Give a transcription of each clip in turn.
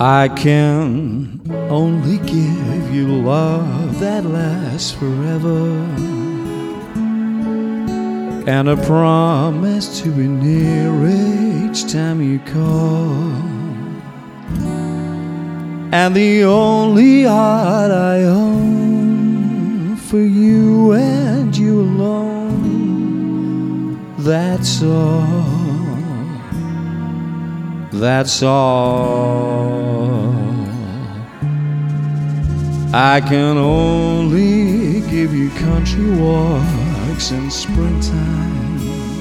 I can only give you love that lasts forever, and a promise to be near each time you call. And the only heart I own for you and you alone. That's all. That's all. I can only give you country walks in springtime,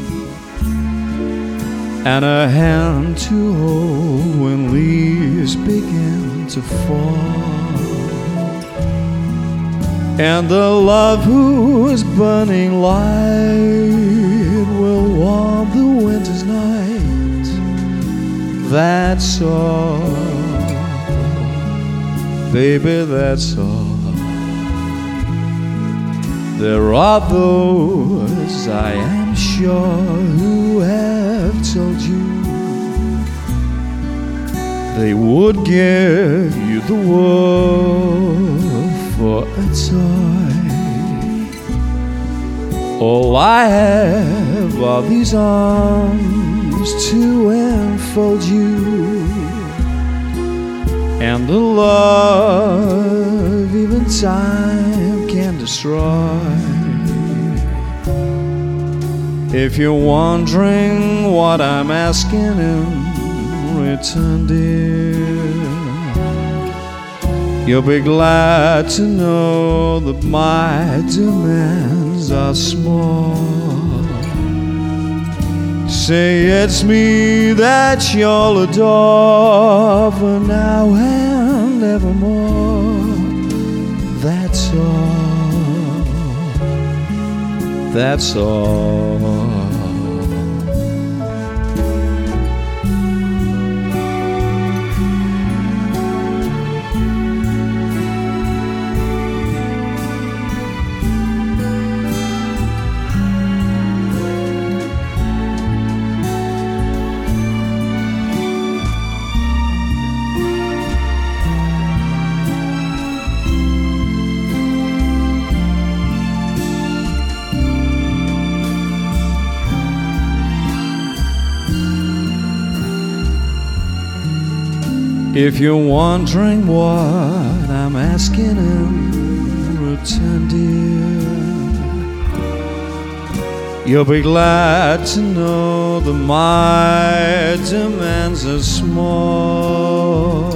and a hand to hold when leaves begin to fall, and the love whose burning light will warm the winter's night. That's all, baby, that's all. There are those, I am sure, who have told you they would give you the world for a toy. All I have are these arms to enfold you, and the love even time can destroy. If you're wondering what I'm asking in return, dear, you'll be glad to know that my demands are small. Say it's me that you'll adore for now and evermore. That's all. That's all. If you're wondering what I'm asking in return, dear, you'll be glad to know that my demands are small.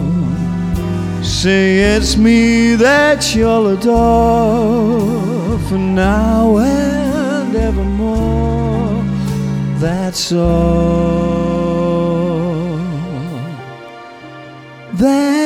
Say it's me that you'll adore for now and evermore. That's all. That's